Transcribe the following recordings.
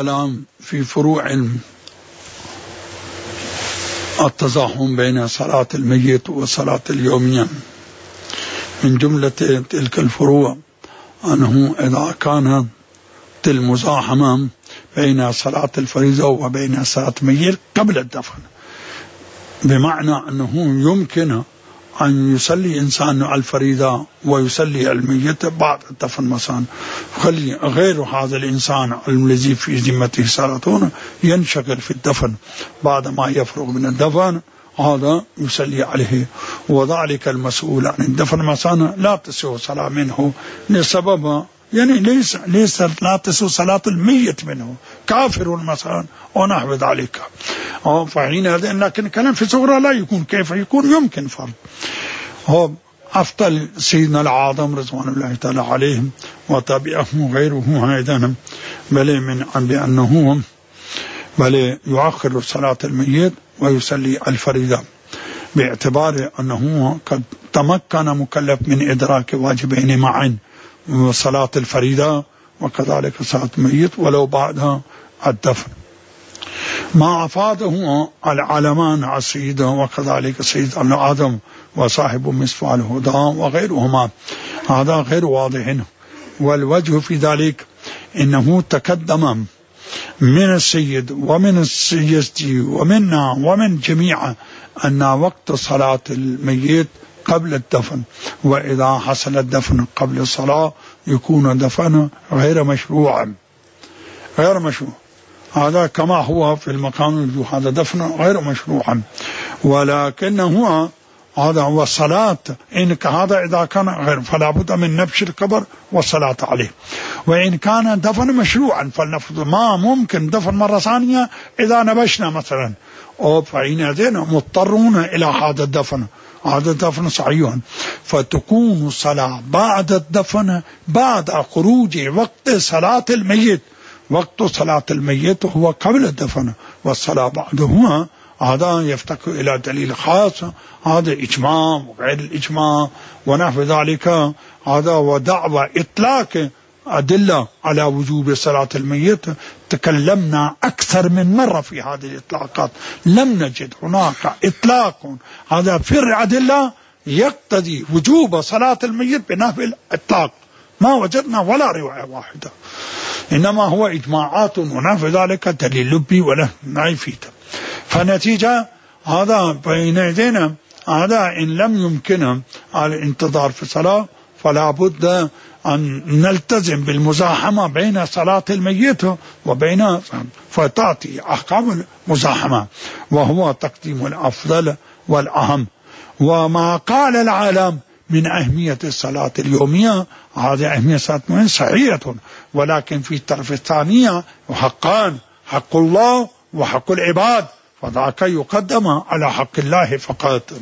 الكلام في فروع التزاحم بين صلاة الميت وصلاة اليومية. من جملة تلك الفروع أنه إذا كانت المزاحمة بين صلاة الفريضة وبين صلاة الميت قبل الدفن، بمعنى أنه يمكن أن يصلي إنسان الفريضة ويصلي الميت بعد الدفن مثلا، خلي غير هذا الإنسان الذي في ذمته صلاتون ينشغل في الدفن، بعد ما يفرغ من الدفن هذا يصلي عليه، وذلك المسؤول عن الدفن مثلا لا تصح صلاة منه لسبب يعني ليس لا تصح صلاة الميت منه، كافر مثلا ونحو ذلك. فحين هذا لكن كلام في صغرى لا يكون، كيف يكون؟ يمكن فرض. هو أفضل سيدنا العظم رضوان الله تعالى عليهم وتابعه غيره أيضا بل بأنه بل يؤخر صلاة الميت ويصلي الفريضة، باعتبار أنه قد تمكن مكلف من إدراك واجبين معا، صلاة الفريضة وكذلك صلاة الميت ولو بعدها الدفن، ما أفاده العلمان السيد وكذلك سيد العظم وصاحب مصفى الهدى وغيرهما. هذا غير واضح، والوجه في ذلك إنه تقدم من السيد ومن السيد ومنا ومن جميع أن وقت صلاة الميت قبل الدفن، وإذا حصل الدفن قبل الصلاة يكون دفن غير مشروع، غير مشروع. هذا كما هو في المكان، هذا دفن غير مشروع، ولكنه هذا هو الصلاة. إنك هذا إذا كان غير فلا بد من نبش القبر والصلاة عليه. وإن كان دفن مشروعا فلنفرض ما ممكن دفن مرة ثانية إذا نبشنا مثلا، أو فإن مضطرون إلى هذا الدفن، هذا الدفن صحيح، فتكون الصلاة بعد الدفن بعد خروج وقت صلاة الميت. وقت صلاة الميت هو قبل الدفن، والصلاة بعده هذا يفتقر إلى دليل خاص، هذا إجماع وغير الإجماع ونحو ذلك. هذا ودعوى إطلاق أدلة على وجوب صلاة الميت تكلمنا أكثر من مرة في هذه الإطلاقات، لم نجد هناك إطلاق هذا في الأدلة يقتضي وجوب صلاة الميت بنحو الإطلاق، ما وجدنا ولا رواية واحدة، إنما هو إجماعات ونحو ذلك دليل لبي ولا نعيفيته. فنتيجة هذا بين يدينا هذا إن لم يمكن الانتظار في الصلاة فلا بد أن نلتزم بالمزاحمة بين صلاة الميت وبين، فتأتي أحكام المزاحمة وهو تقديم الأفضل والأهم. وما قال العالم من أهمية الصلاة اليومية، هذه أهمية الصلاة اليومية صحيحة، ولكن في الطرف الثانية حقان، حق الله وحق العباد، فذاك يقدم على حق الله فقط.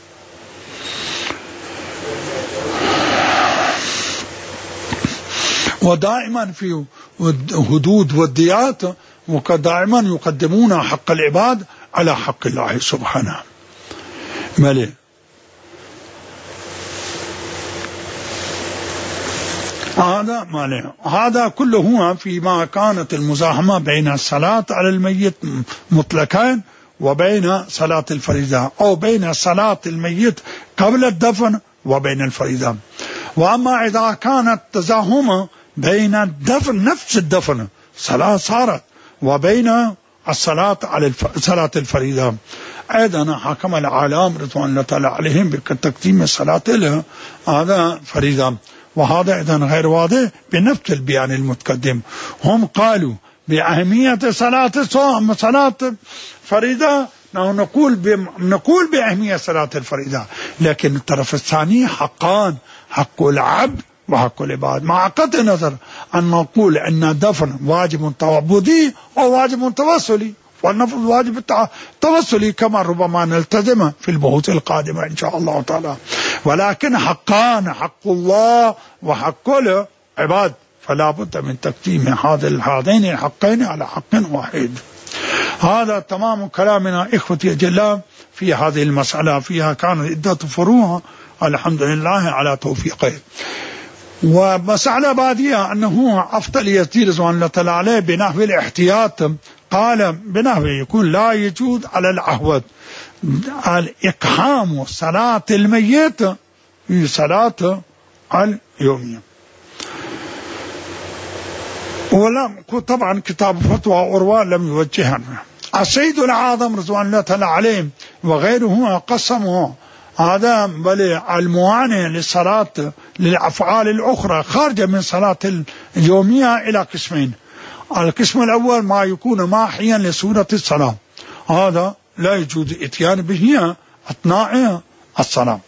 ودائما في حدود والديات ودائما يقدمون حق العباد على حق الله سبحانه. ملي هذا كله فيما كانت المزاحمة بين الصلاة على الميت مطلقا وبين صلاة الفريضة، أو بين صلاة الميت قبل الدفن وبين الفريضة. وأما إذا كانت تزاحم بين الدفن نفس الدفن صلاة صارت وبين الصلاة على صلاة الفريضة، أيضا حكم العالم رضوان الله تعالى عليهم بتقديم الصلاة له هذا فريضة، وهذا إذا غير واضح بنفس البيان المتقدم. هم قالوا بأهمية صلاة فريضة، نقول بأهمية صلاة الفريضة، لكن الطرف الثاني حقان، حق العبد وحق العباد، مع قطع النظر أن نقول أن الدفن واجب تعبدي أو واجب توسلي، والنفذ واجب التوسلي كما ربما نلتزم في البحوث القادمة إن شاء الله تعالى. ولكن حقان، حق الله وحق العباد، فلا بد من تقديم هذين الحقين على حق واحد. هذا تمام كلامنا إخوتي الجلال في هذه المسألة، فيها كانت عدة فروع الحمد لله على توفيقه. ومسألة بادية أنه أفضل يزيد رضوان الله تعالى عليه بنحو الاحتياط، قال بنحو يقول لا يجوز على العهود الإقحام صلاة الميت في صلاة اليومية. ولم طبعا كتاب فتوى أروى لم يوجهها. السيد الأعظم رضوان الله تعالى عليه وغيره قسمه هذا بل الموانع للصلاة للأفعال الأخرى خارجة من صلاة اليومية إلى قسمين. القسم الأول ما يكون ماحيا لسورة الصلاة، هذا لا يجوز الاتيان به أثناء الصلاة.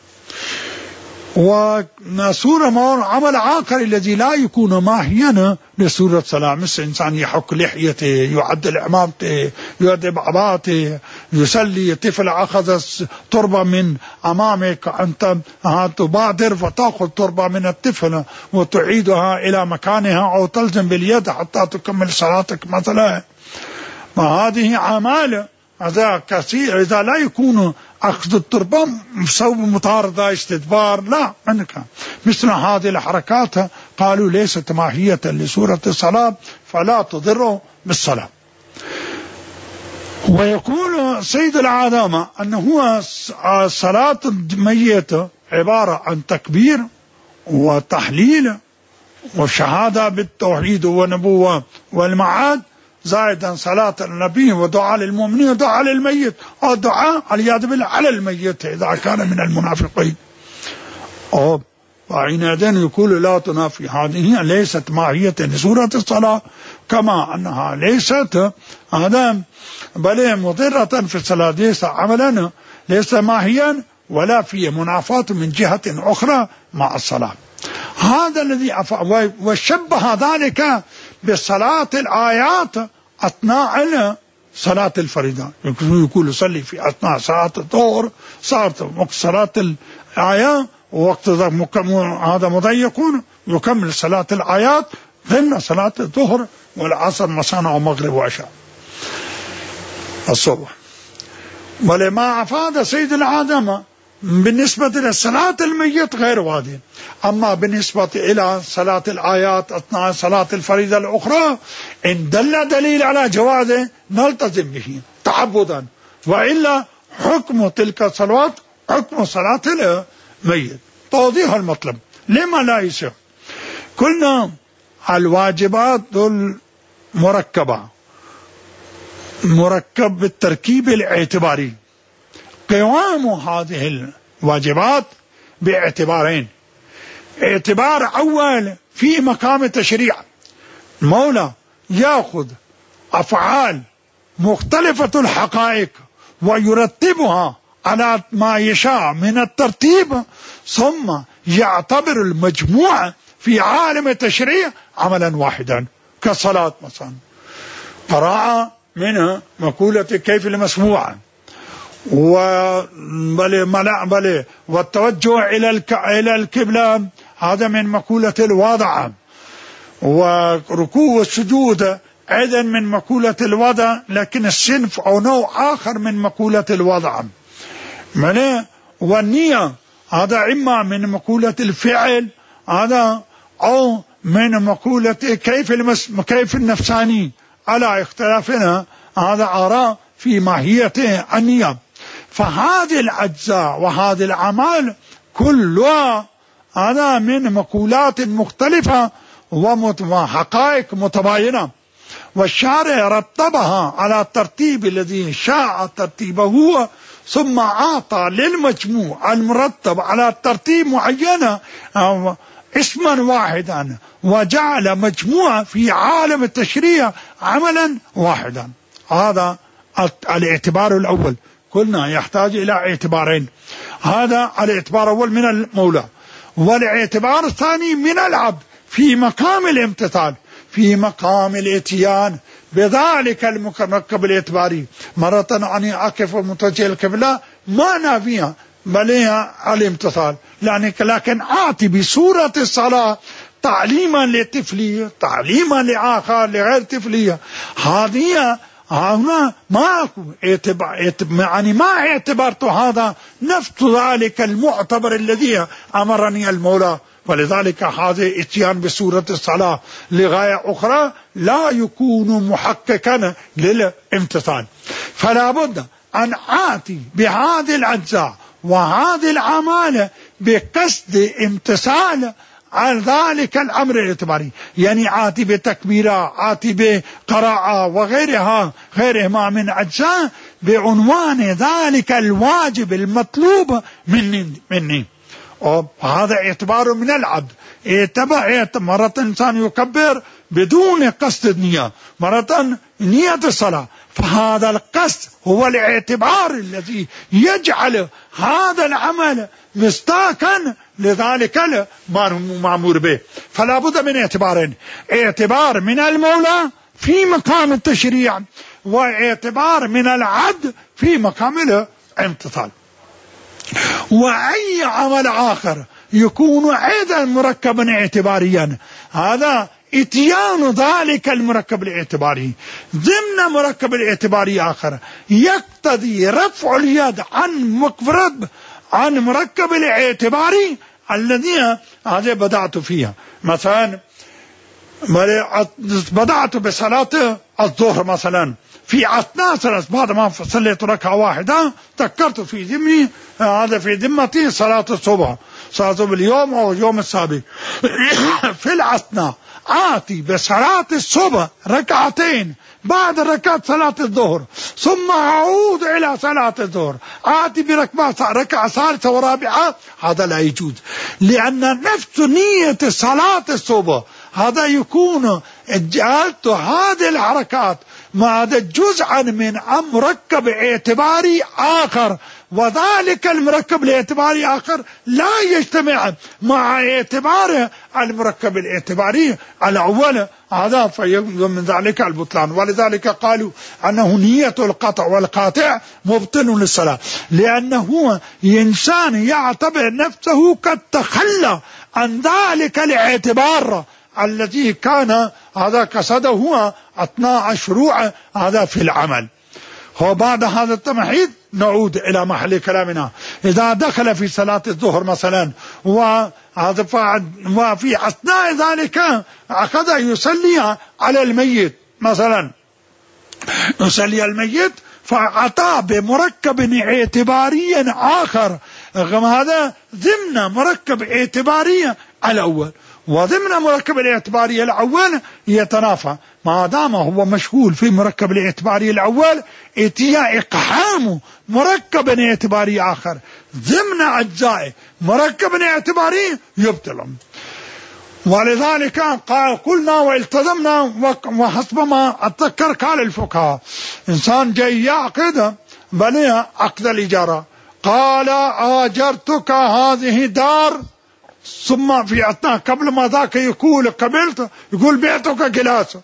وسورة عمل آخر الذي لا يكون ماهيا لسورة الصلاة، مثل إنسان يحك لحيته، يعدل عمامته، يؤدب عباته، يسلي طفل أخذ تربة من أمامك، أنت تبادر فتأخذ تربة من الطفل وتعيدها إلى مكانها أو تلزم باليد حتى تكمل صلاتك مثلا. وهذه أعمال هذا كثير، إذا لا يكون أخذ التربة بسبب مطاردة استدبار لا منك، مثل هذه الحركات قالوا ليست ماهية لسورة الصلاة فلا تضر بالصلاة. ويقول سيد العالم أنه صلاة الميت عبارة عن تكبير وتحليل وشهادة بالتوحيد والنبوة والمعاد، زائدا صلاة النبي ودعاء للمؤمنين ودعاء للميت، أو دعاء والعياذ بالله على الميت إذا كان من المنافقين. وحينئذ يقول لا تنافي، هذه ليست ماهية لسورة الصلاة، كما أنها ليست هذا بل مضرة في الصلاة، ليس عملا ليس ماهيا ولا في منافاة من جهة أخرى مع الصلاة. هذا الذي وشبه ذلك بصلاة الآيات أثناء صلاة الفريضة، يقول يصلي في أثناء صلاة الظهر صلاة الآيات ووقت هذا مضيق يكمل صلاة الآيات ضمن صلاة الظهر والعصر مساء ومغرب وعشاء الصبح. ولما أفاد سيد العالم بالنسبة للصلاة الميت غير واضح، أما بالنسبة إلى صلاة الآيات أثناء صلاة الفريضة الأخرى إن دل دليل على جوازه نلتزم به تعبدا، وإلا حكم تلك الصلوات حكم صلاة الميت. توضيح المطلب لما لا يصح. قلنا الواجبات المركبة مركب بالتركيب الاعتباري، قوام هذه الواجبات باعتبارين. اعتبار أول في مقام التشريع، المولى يأخذ أفعال مختلفة الحقائق ويرتبها على ما يشاء من الترتيب، ثم يعتبر المجموع في عالم التشريع عملا واحدا، كالصلاة مثلا قراءة منها مقولة كيف المسموع، والتوجه إلى القبلة هذا من مقولة الوضع، وركوع السجود أيضا من مقولة الوضع لكن الصنف أو نوع آخر من مقولة الوضع. والنية هذا إما من مقولة الفعل هذا أو من مقولة كيف النفساني، على اختلافنا هذا آراء في ماهية النية. فهذه الأجزاء وهذه الأعمال كلها هذا من مقولات مختلفة وحقائق متباينة، والشارع رتبها على الترتيب الذي شاء ترتيبه، ثم أعطى للمجموع المرتب على الترتيب معينة اسما واحدا، وجعل مجموعة في عالم التشريع عملا واحدا. هذا الاعتبار الأول، قلنا يحتاج إلى اعتبارين، هذا الاعتبار الأول من المولى، والاعتبار الثاني من العبد في مقام الامتثال، في مقام الاتيان بذلك المركب الاعتباري. مرة أني أقف متوجه القبلة ما نافيها بل الامتثال، لكن آتي بسورة الصلاة تعليما للطفلية، تعليما لآخر لغير طفلية. هذه هنا ما يعني ما اعتبرت هذا نفس ذلك المعتبر الذي أمرني المولى ولذلك هذا اتيان بسورة الصلاة لغاية أخرى لا يكون محققا للامتثال. فلا بد أن آتي بهذه الأجزاء وهذه الأعمال بقصد امتثال عن ذلك الأمر الاعتباري، يعني آتي بتكبيرة، آتي بقراءة غيرهما من أجزاء بعنوان ذلك الواجب المطلوب مني. وهذا اعتبار من العبد. مرة إنسان يكبر بدون قصد النية، مرة نية الصلاة، فهذا القصد هو الاعتبار الذي يجعل هذا العمل مستاكا لذلك المأمور به. فلا بد من اعتبارين: اعتبار من المولى في مقام التشريع، واعتبار من العبد في مقام الامتثال. وأي عمل آخر يكون أيضا مركبا اعتباريا، هذا اتيان ذلك المركب الاعتباري ضمن مركب الاعتباري آخر يقتضي رفع اليد عن مركب الاعتباري الذي هذا بدأت فيها. مثلا بدأت بصلاة الظهر مثلا، في أثناء صلاة بعد ما صليت ركعة واحدة ذكرت في ذمي هذا في ذمتي صلاة الصبح، صلاة اليوم أو يوم السابق. في الأثناء آتي بصلاة الصبح ركعتين بعد ركعة صلاة الظهر، ثم أعود إلى صلاة الظهر آتي بركعة ثالثة ورابعة، هذا لا يجوز، لأن نفس نية صلاة الصبح هذا يكون جعلت هذه الحركات مع هذا جزءا من مركب اعتباري آخر، وذلك المركب الاعتباري آخر لا يجتمع مع اعتبار المركب الاعتباري الأول، هذا من ذلك البطلان. ولذلك قالوا أنه نية القطع والقاطع مبطل للصلاة، لأنه إنسان يعتبر نفسه قد تخلى عن ذلك الاعتبار الذي كان هذا قصده هو أثناء الشروع هذا في العمل. وبعد هذا التمهيد نعود إلى محل كلامنا. إذا دخل في صلاة الظهر مثلا وفي أثناء ذلك أخذ يصلي على الميت مثلا، يصلي الميت فأتى بمركب اعتباري آخر، هذا ضمن مركب اعتباري الأول، وضمن مركب الاعتباري الأول يتنافى. ما دام هو مشغول في مركب الاعتباري الأول اتيا إقحام مركب اعتباري آخر ضمن أجزاء مركب اعتباري يبطل. ولذلك قلنا والتزمنا، وحسب ما أتذكر قال الفقهاء إنسان جاي يعقد بني عقد الإجارة، قال آجرتك هذه دار، ثم في أثناء قبل ما ذاك يقول قبلت، يقول بعتك جلاس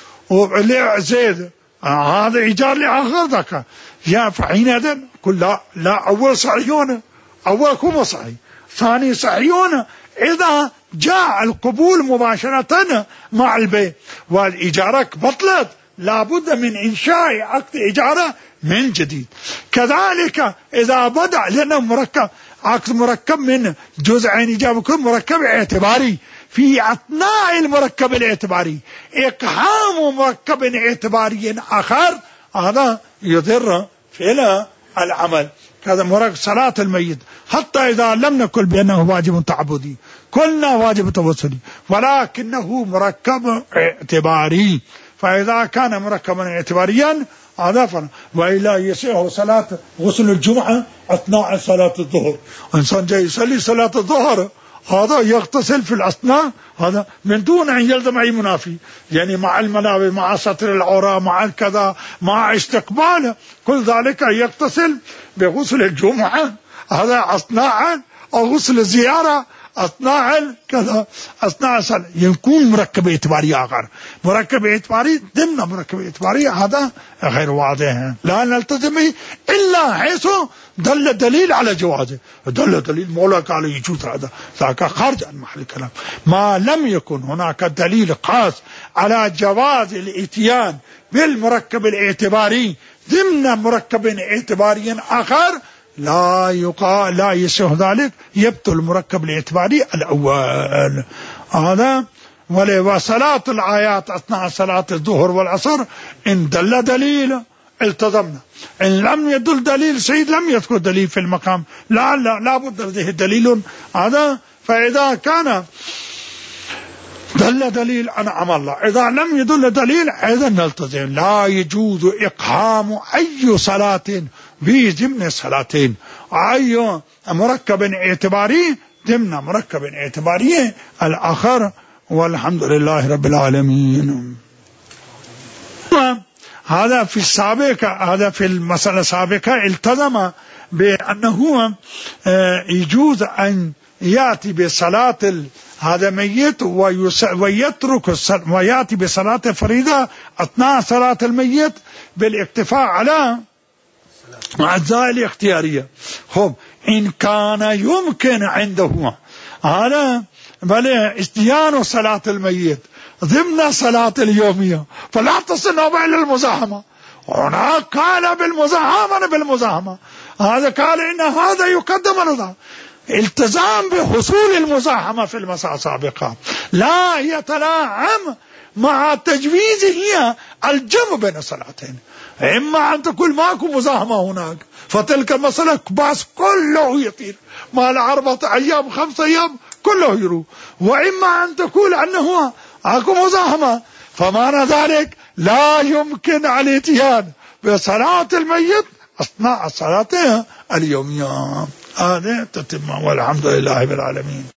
وزيد، هذا إيجار لآخر ذاك، يا فحينئذ قل لا أول صحيون، أول كم صحيح، ثاني صحيون إذا جاء القبول مباشرة مع البيع، والإجارة بطلت لابد من إنشاء عقد إجارة من جديد. كذلك إذا بدأ لنا عقد مركب من جزئين إجابة كل مركب اعتباري، في أثناء المركب الاعتباري إقحام مركب اعتباري آخر، هذا يضر في العمل. هذا مركب صلاة الميت حتى إذا لم نقل بأنه واجب تعبدي قلنا واجب توسلي، ولكنه مركب اعتباري، فإذا كان مركبا اعتباريا هذا فرق. وإلا يصيح صلاة غسل الجمعة أثناء صلاة الظهر، إنسان جاي يصلي صلاة الظهر هذا يغتسل في الأثناء، هذا من دون أن يلزم أي منافي، يعني مع المنابه مع ستر العورة مع الكذا مع استقبال كل ذلك يغتسل بغسل الجمعة هذا أثناء، أو غسل الزيارة أثناء كذا أثناء صلاة، يكون مركب اعتباري آخر، مركب اعتباري ضمن مركب اعتباري، هذا غير واضح لا نلتزم إلا حيث دل دليل على جوازه، دل دليل مولاك على يجوز، هذا ذاك خارج عن محل الكلام. ما لم يكن هناك دليل خاص على جواز الاتيان بالمركب الاعتباري ضمن مركب اعتباري آخر لا يصح ذلك، يبطل المركب الاعتباري الأول هذا. وصلاة الآيات أثناء صلاة الظهر والعصر إن دل دليل التزمنا، إن لم يدل دليل سيد لم يذكر دليل في المقام، لا بد لديه دليل هذا. فإذا كان دل دليل أنعم الله، إذا لم يدل دليل أيضا نلتزم. لا يجوز إقحام أي صلاة بضمن صلاتين، أي مركب اعتباري ضمن مركب اعتباري الآخر. والحمد لله رب العالمين. هذا في السابق، هذا في المسألة السابقة التزم بأنه يجوز أن يأتي بصلاة هذا ميت ويترك ويأتي بصلاة فريضة أثناء صلاة الميت بالاكتفاء على أجزاء الاختيارية. خب إن كان يمكن عنده هذا بل استيان صلاة الميت ضمن صلاة اليومية فلا تصل إلى المزاحمة. هناك قال بالمزاحمة هذا قال إن هذا يقدم على التزام بحصول المزاحمة في المساء السابقة، لا يتلاعب مع تجويزه الجمع بين الصلاتين. إما أن تقول ماكو مزاحمة هناك فتلك المسألة باس كله يطير، ما 4 أيام 5 أيام كله يروح، وإما أن تقول أنه أكو مزاحمة فمعنى ذلك لا يمكن الاتيان بصلاة الميت أثناء صلاته اليومية. هذا تتم والحمد لله رب العالمين.